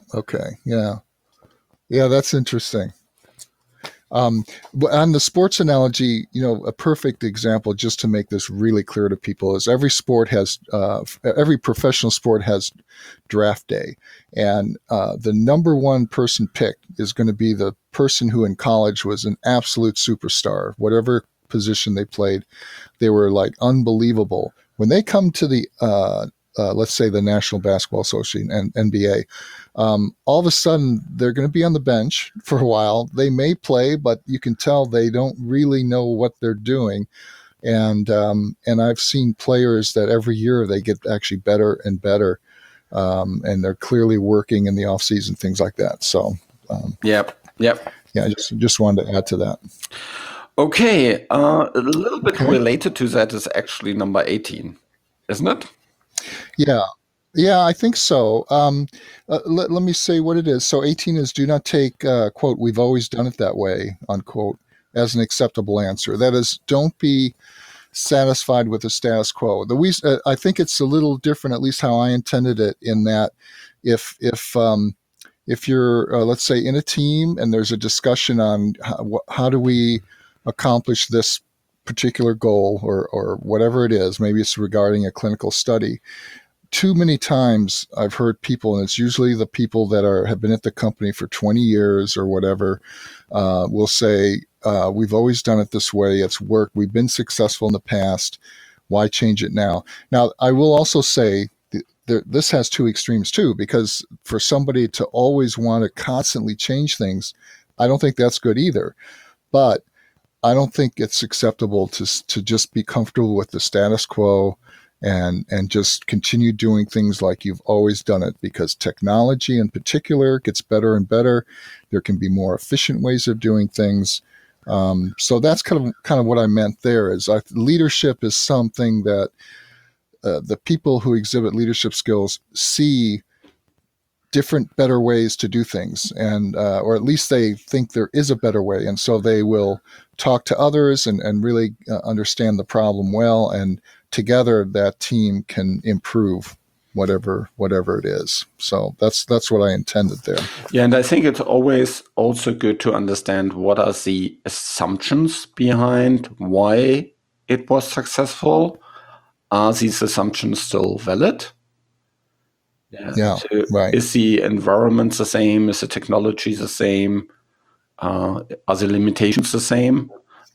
Yeah, that's interesting. But on the sports analogy, a perfect example, just to make this really clear to people, is every professional sport has draft day, and the number one person picked is going to be the person who in college was an absolute superstar. Whatever position they played, they were like unbelievable. When they come to the let's say the National Basketball Association and NBA, all of a sudden they're going to be on the bench for a while. They may play, but you can tell they don't really know what they're doing. And I've seen players that every year they get actually better and better, and they're clearly working in the off season, things like that. So, Yep. Yeah, I just wanted to add to that. Okay, a little bit related to that is actually number 18, isn't it? Yeah, I think so. Let me say what it is. So 18 is do not take, quote, we've always done it that way, unquote, as an acceptable answer. That is, don't be satisfied with the status quo. I think it's a little different, at least how I intended it, in that if you're, let's say, in a team and there's a discussion on how do we accomplish this particular goal or whatever it is, maybe it's regarding a clinical study. Too many times I've heard people, and it's usually the people that have been at the company for 20 years or whatever, will say, we've always done it this way. It's worked. We've been successful in the past. Why change it now? Now, I will also say this has two extremes too, because for somebody to always want to constantly change things, I don't think that's good either. But I don't think it's acceptable to just be comfortable with the status quo and just continue doing things like you've always done it, because technology in particular gets better and better. There can be more efficient ways of doing things. So that's kind of what I meant there. Leadership is something that the people who exhibit leadership skills see different, better ways to do things, and or at least they think there is a better way, and so they will talk to others and really understand the problem well, and together that team can improve whatever it is. So that's what I intended there. Yeah, and I think it's always also good to understand what are the assumptions behind why it was successful. Are these assumptions still valid? Yeah, so right. Is the environment the same? Is the technology the same? Are the limitations the same?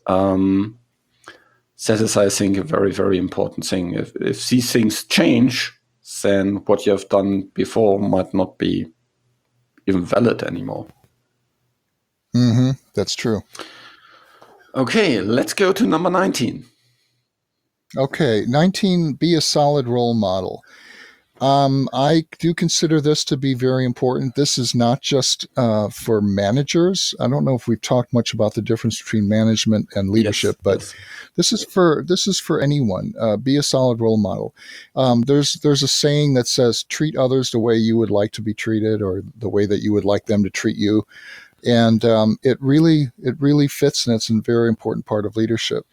That is, I think, a very, very important thing. If these things change, then what you have done before might not be even valid anymore. Mm-hmm. That's true. Okay, let's go to number 19. Okay, 19, be a solid role model. I do consider this to be very important. This is not just for managers. I don't know if we've talked much about the difference between management and leadership, but this is for anyone. Be a solid role model. There's a saying that says, treat others the way you would like to be treated, or the way that you would like them to treat you. And it really fits, and it's a very important part of leadership.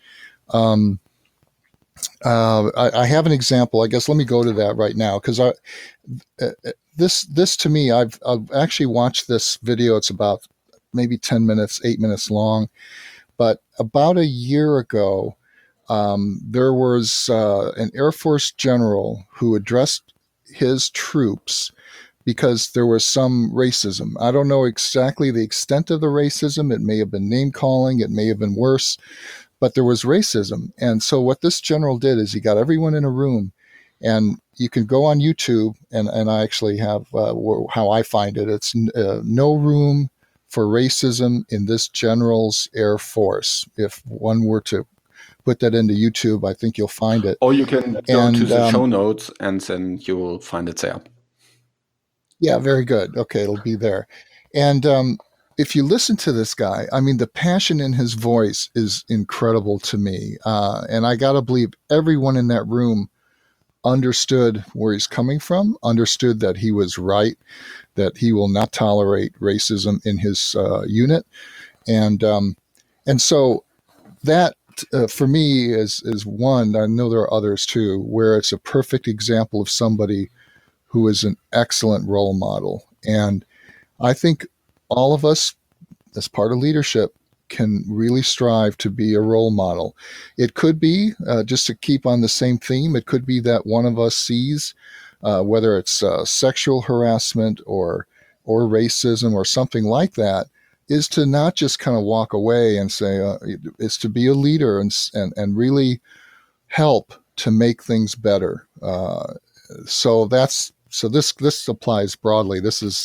I have an example. I guess let me go to that right now, because this to me, I've actually watched this video. It's about maybe 10 minutes, 8 minutes long. But about a year ago, there was an Air Force general who addressed his troops because there was some racism. I don't know exactly the extent of the racism. It may have been name calling. It may have been worse. But there was racism. And so what this general did is he got everyone in a room, and you can go on YouTube, and I actually have how I find it. It's no room for racism in this general's Air Force. If one were to put that into YouTube, I think you'll find it. Or you can go to the show notes, and then you will find it there. Yeah, very good. Okay, it'll be there. And if you listen to this guy, I mean, the passion in his voice is incredible to me. And I got to believe everyone in that room understood where he's coming from, understood that he was right, that he will not tolerate racism in his unit. And so that, for me, is one. I know there are others too, where it's a perfect example of somebody who is an excellent role model. And I think all of us, as part of leadership, can really strive to be a role model. It could be, just to keep on the same theme, it could be that one of us sees, whether it's sexual harassment or racism or something like that, is to not just kind of walk away and say, it's to be a leader and really help to make things better. So this applies broadly. This is,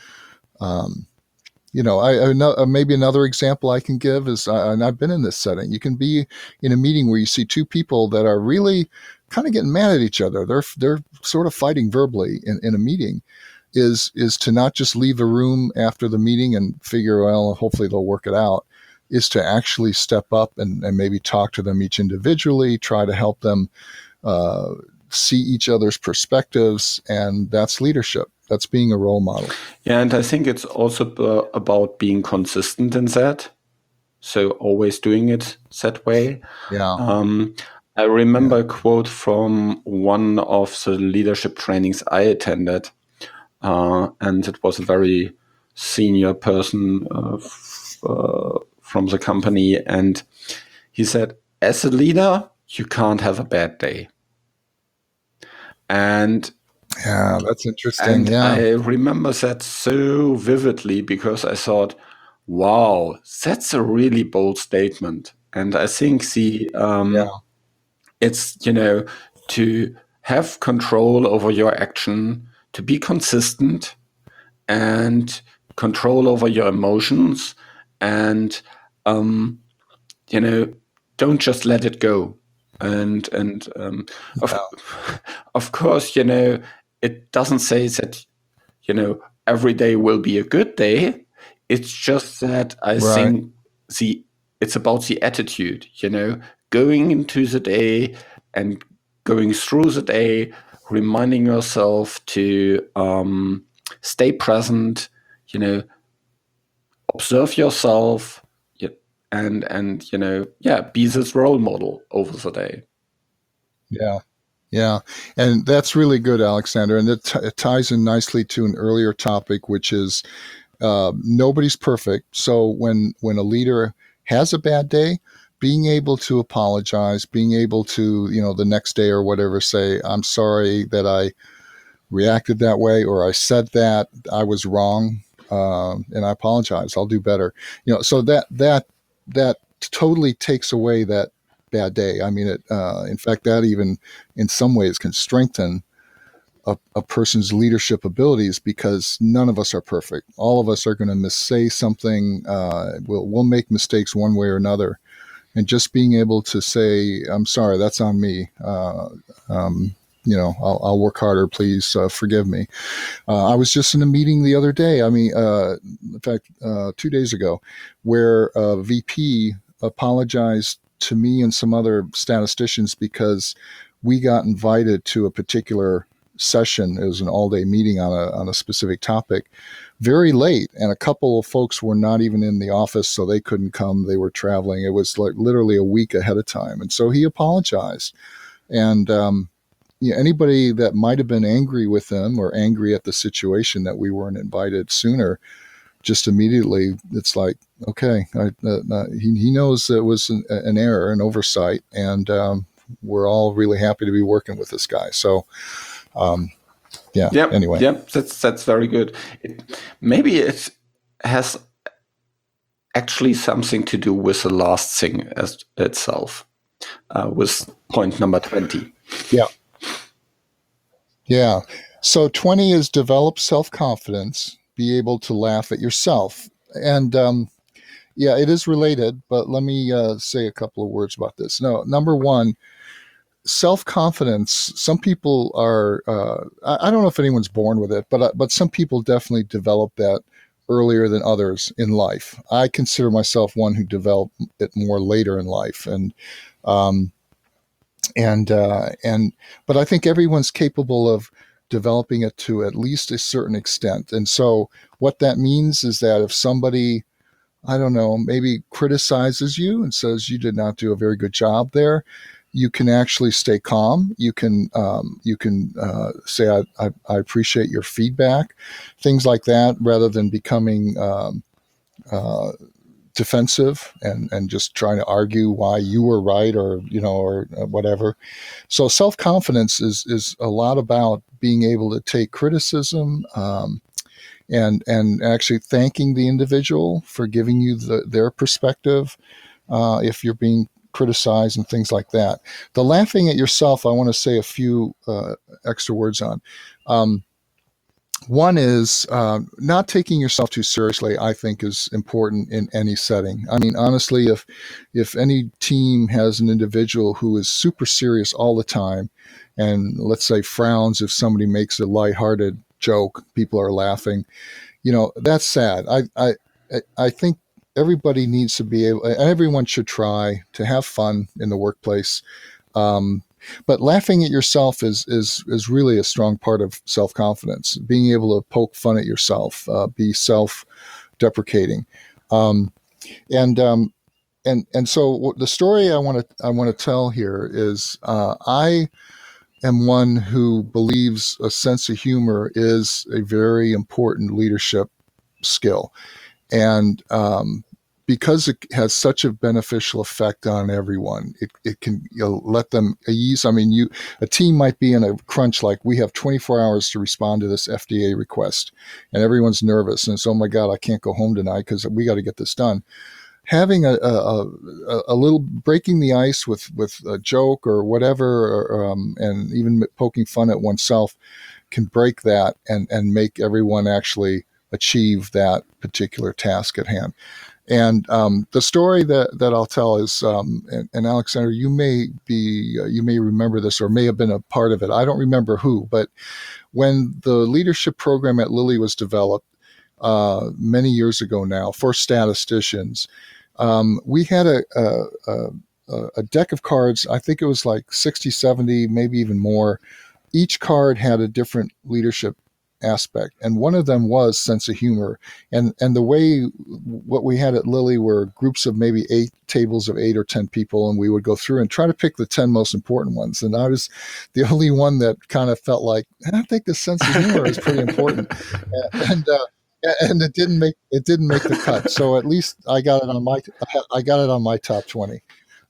I know, maybe another example I can give is, and I've been in this setting, you can be in a meeting where you see two people that are really kind of getting mad at each other. They're sort of fighting verbally in a meeting, is to not just leave the room after the meeting and figure, well, hopefully they'll work it out, is to actually step up and maybe talk to them each individually, try to help them see each other's perspectives, and that's leadership. That's being a role model. Yeah, and I think it's also about being consistent in that. So always doing it that way. Yeah. I remember a quote from one of the leadership trainings I attended, and it was a very senior person from the company, and he said, as a leader, you can't have a bad day. And Yeah, that's interesting. And I remember that so vividly because I thought, wow, that's a really bold statement. And I think it's, to have control over your action, to be consistent and control over your emotions and, don't just let it go. And of course, it doesn't say that, every day will be a good day. It's just that I think it's about the attitude, going into the day and going through the day, reminding yourself to stay present, observe yourself, and be this role model over the day. Yeah, and that's really good, Alexander, and it ties in nicely to an earlier topic, which is nobody's perfect. So when a leader has a bad day, being able to apologize, being able to, the next day or whatever, say, I'm sorry that I reacted that way, or I said that I was wrong, and I apologize. I'll do better. So that totally takes away that bad day. I mean, in fact, that even in some ways can strengthen a person's leadership abilities, because none of us are perfect. All of us are going to say something. We'll make mistakes one way or another, and just being able to say, "I'm sorry, that's on me. I'll work harder. Please forgive me." I was just in a meeting the other day. I mean, in fact, 2 days ago, where a VP apologized to me and some other statisticians because we got invited to a particular session. It was an all-day meeting on a specific topic, very late, and a couple of folks were not even in the office, so they couldn't come. They were traveling. It was like literally a week ahead of time, and so he apologized. And anybody that might have been angry with them or angry at the situation that we weren't invited sooner, just immediately it's like, okay, he knows it was an error, an oversight, and we're all really happy to be working with this guy. So, anyway. Yep, that's very good. Maybe it has actually something to do with the last thing itself, with point number 20. Yeah. So 20 is develop self-confidence, be able to laugh at yourself. And it is related, but let me say a couple of words about this. No, number one, self-confidence. Some people are, I don't know if anyone's born with it, but some people definitely develop that earlier than others in life. I consider myself one who developed it more later in life. But I think everyone's capable of developing it to at least a certain extent. And so what that means is that if somebody, I don't know, maybe criticizes you and says you did not do a very good job there, you can actually stay calm. You can say, I appreciate your feedback, things like that, rather than becoming defensive and just trying to argue why you were right or whatever. So self-confidence is a lot about being able to take criticism and actually thanking the individual for giving you their perspective if you're being criticized and things like that. The laughing at yourself, I want to say a few extra words on. One is not taking yourself too seriously, I think, is important in any setting. I mean, honestly, if any team has an individual who is super serious all the time and, let's say, frowns if somebody makes a lighthearted joke, people are laughing, that's sad. I think everybody needs to be able, everyone should try to have fun in the workplace. But laughing at yourself is really a strong part of self-confidence. Being able to poke fun at yourself, be self-deprecating, and and so the story I want to tell here is I am one who believes a sense of humor is a very important leadership skill, and because it has such a beneficial effect on everyone, it can let them ease. I mean, a team might be in a crunch, like we have 24 hours to respond to this FDA request, and everyone's nervous and it's, oh my God, I can't go home tonight because we got to get this done. Having a little breaking the ice with a joke or whatever, and even poking fun at oneself can break that and make everyone actually achieve that particular task at hand. And the story that I'll tell is, and Alexander, you may remember this or may have been a part of it. I don't remember who, but when the leadership program at Lilly was developed many years ago now for statisticians, we had a deck of cards. I think it was like 60, 70, maybe even more. Each card had a different leadership aspect, and one of them was sense of humor. And the way what we had at Lilly were groups of maybe 8 tables of 8 or 10 people, and we would go through and try to pick the 10 most important ones. And I was the only one that kind of felt like, I think the sense of humor is pretty important. And it didn't make the cut. So at least I got it on my top 20.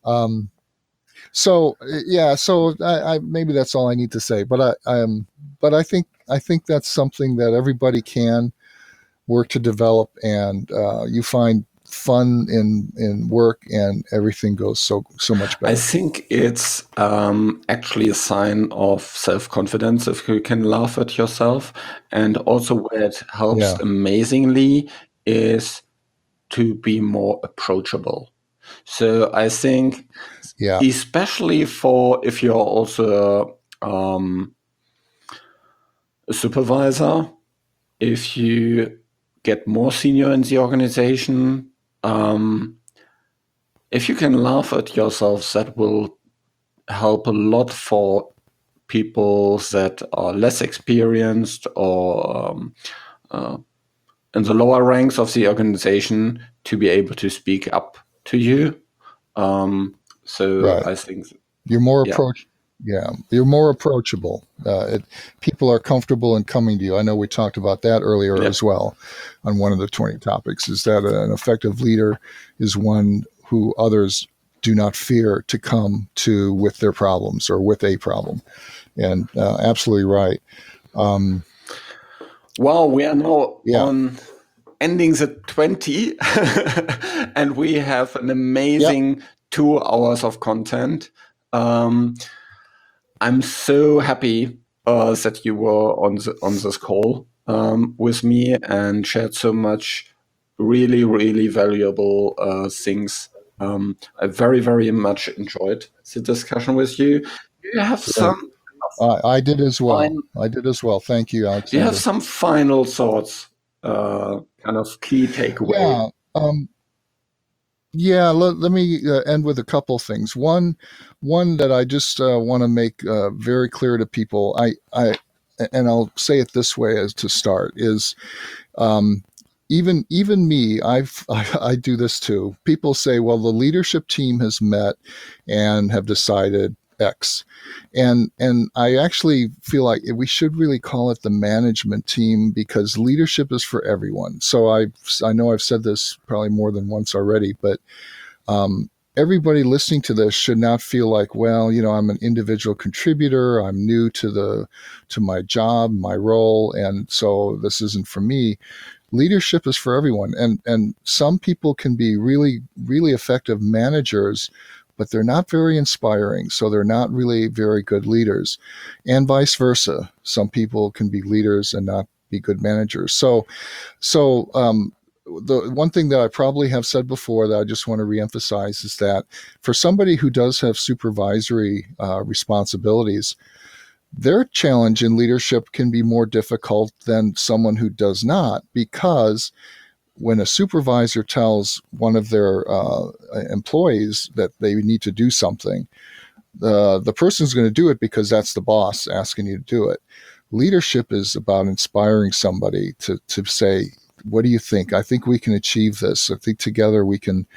So yeah, so I maybe that's all I need to say. But I think that's something that everybody can work to develop, and you find fun in work, and everything goes so much better. I think it's actually a sign of self-confidence if you can laugh at yourself, and also where it helps amazingly is to be more approachable. So I think, especially for if you're also a supervisor, if you get more senior in the organization, if you can laugh at yourself, that will help a lot for people that are less experienced or in the lower ranks of the organization to be able to speak up to you. I think you're more you're more approachable. People are comfortable in coming to you. I know we talked about that earlier as well on one of the 20 topics, is that an effective leader is one who others do not fear to come to with their problems or with a problem. And absolutely right. Well, we are now on ending the 20 and we have an amazing 2 hours of content. I'm so happy that you were on this call with me and shared so much really, really valuable things. I very, very much enjoyed the discussion with you. Do you have some? I did as well. Thank you, Alexander. Do you have some final thoughts, kind of key takeaway? Let me end with a couple things. One that I just want to make very clear to people. And I'll say it this way as to start is, even me, I do this too. People say, well, the leadership team has met and have decided X. And I actually feel like we should really call it the management team, because leadership is for everyone. So I know I've said this probably more than once already, but everybody listening to this should not feel like, well, I'm an individual contributor. I'm new to my job, my role, and so this isn't for me. Leadership is for everyone. And some people can be really, really effective managers, but they're not very inspiring. So they're not really very good leaders, and vice versa. Some people can be leaders and not be good managers. So the one thing that I probably have said before that I just want to reemphasize is that for somebody who does have supervisory responsibilities, their challenge in leadership can be more difficult than someone who does not, because when a supervisor tells one of their employees that they need to do something, the person's going to do it because that's the boss asking you to do it. Leadership is about inspiring somebody to say, what do you think? I think we can achieve this. I think together we can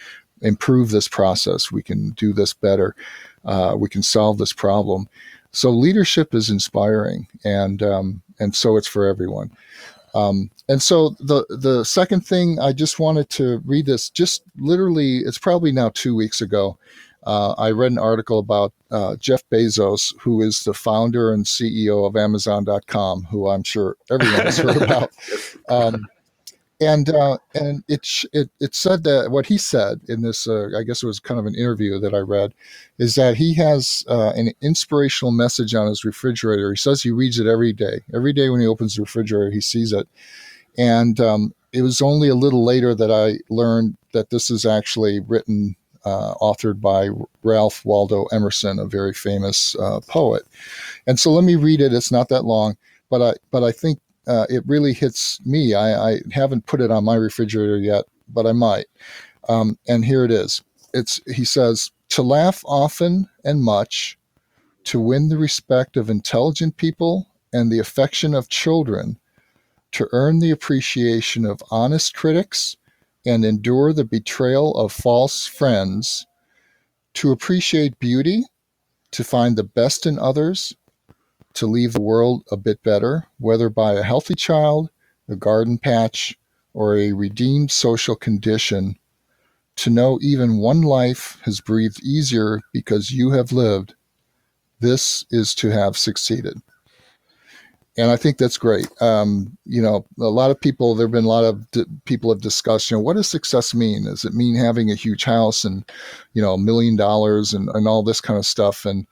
improve this process. We can do this better. We can solve this problem. So leadership is inspiring, and so it's for everyone. And so the second thing, I just wanted to read this. Just literally, it's probably now 2 weeks ago. I read an article about Jeff Bezos, who is the founder and CEO of Amazon.com, who I'm sure everyone has heard about. And it said that what he said in this, I guess it was kind of an interview that I read, is that he has an inspirational message on his refrigerator. He says he reads it every day. Every day when he opens the refrigerator, he sees it. And it was only a little later that I learned that this is actually written, authored by Ralph Waldo Emerson, a very famous poet. And so let me read it. It's not that long, but I think it really hits me. I haven't put it on my refrigerator yet, but I might. And here it is. He says, "To laugh often and much, to win the respect of intelligent people and the affection of children, to earn the appreciation of honest critics and endure the betrayal of false friends, to appreciate beauty, to find the best in others, to leave the world a bit better, whether by a healthy child, a garden patch, or a redeemed social condition, to know even one life has breathed easier because you have lived, this is to have succeeded." And I think that's great. A lot of people, there have been a lot of people have discussed, what does success mean? Does it mean having a huge house and, $1 million and all this kind of stuff? And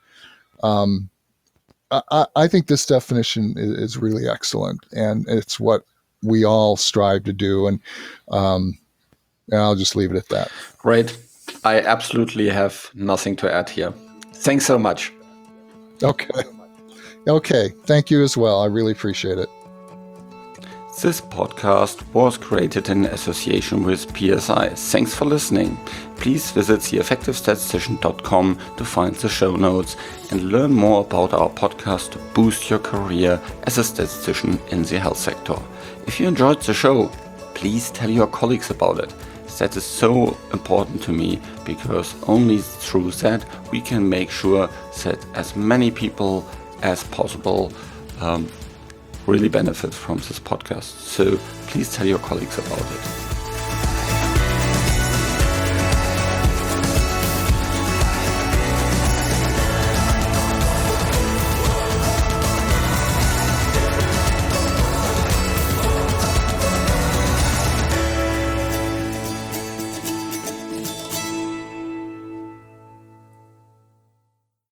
I think this definition is really excellent, and it's what we all strive to do. And I'll just leave it at that. Great. I absolutely have nothing to add here. Thanks so much. Okay. Thank you as well. I really appreciate it. This podcast was created in association with PSI. Thanks for listening. Please visit theeffectivestatistician.com to find the show notes and learn more about our podcast to boost your career as a statistician in the health sector. If you enjoyed the show, please tell your colleagues about it. That is so important to me, because only through that we can make sure that as many people as possible really benefit from this podcast. So please tell your colleagues about it.